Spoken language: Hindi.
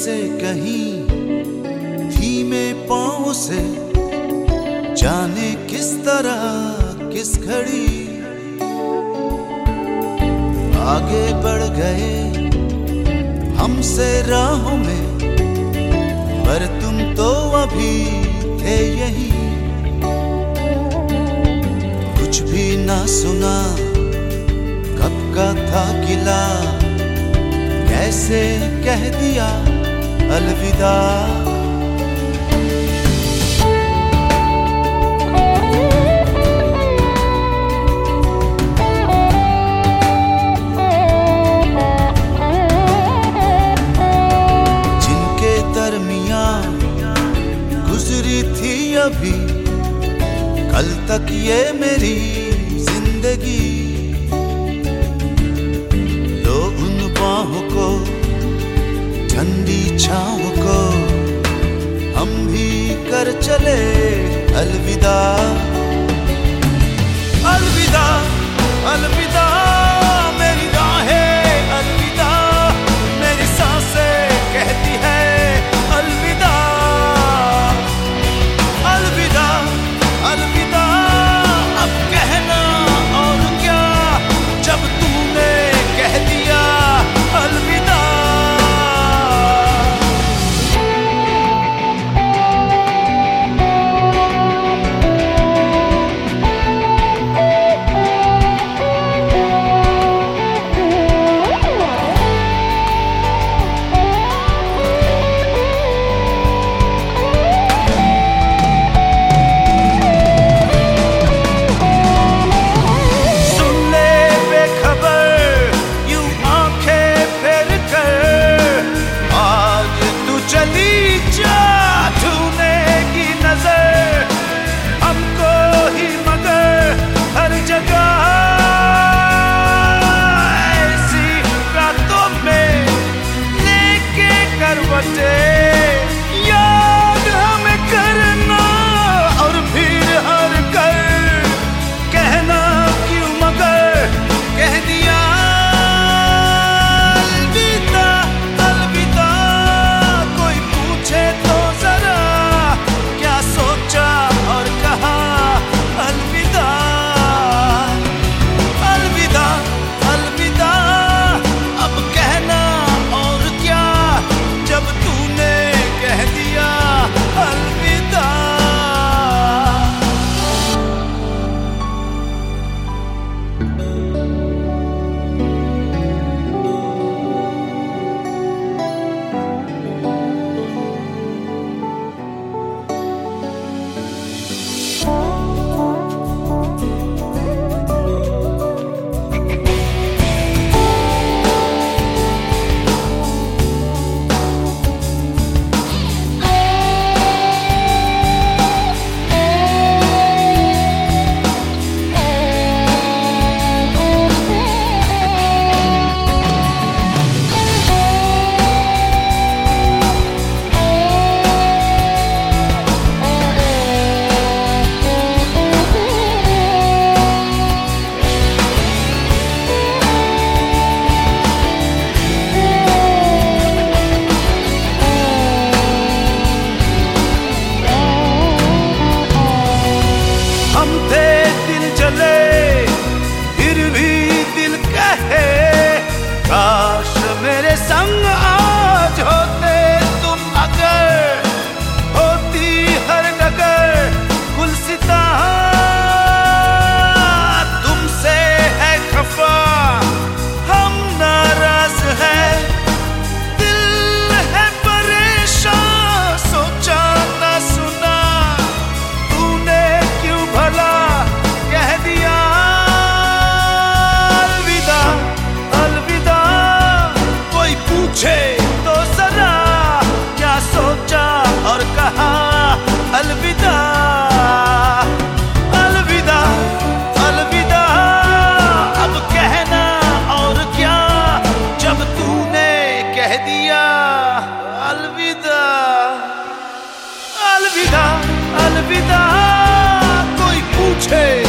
से कहीं धीमे पाँव से, जाने किस तरह किस घड़ी आगे बढ़ गए हमसे राहों में, पर तुम तो अभी थे यही। कुछ भी ना सुना कब का था गिला, कैसे कह दिया अलविदा। जिनके दरमियां गुजरी थी अभी कल तक ये मेरी जिंदगी, लो उन बाहों को ठंडी छाँव को हम भी कर चले अलविदा। अलविदा अलविदा मेरी राहें अलविदा, मेरी सांसें कहती है अलविदा। अलविदा अलविदा अब कहना और क्या, जब तूने कह दिया अलविदा। याद हमें करना और फिर हर कर कहना क्यों मगर कह दिया अलविदा। अलविदा कोई पूछे तो जरा क्या सोचा और कहा अलविदा। अलविदा अलविदा अब कहना और क्या, जब तूने कह दिया अलविदा। हम थे दिल जले फिर भी दिल कहे, काश मेरे संग आज होते तुम, अगर होती हर डगर गुलसिता। तुमसे है खफा हम नाराज है, दिल है परेशान सोचा ना सुना, तूने क्यों भला कह दिया अलविदा। अलविदा कोई पूछे तो जरा क्या सोचा और कहा अलविदा। अलविदा अलविदा अब कहना और क्या, जब तूने कह दिया अलविदा। अलविदा अलविदा कोई पूछे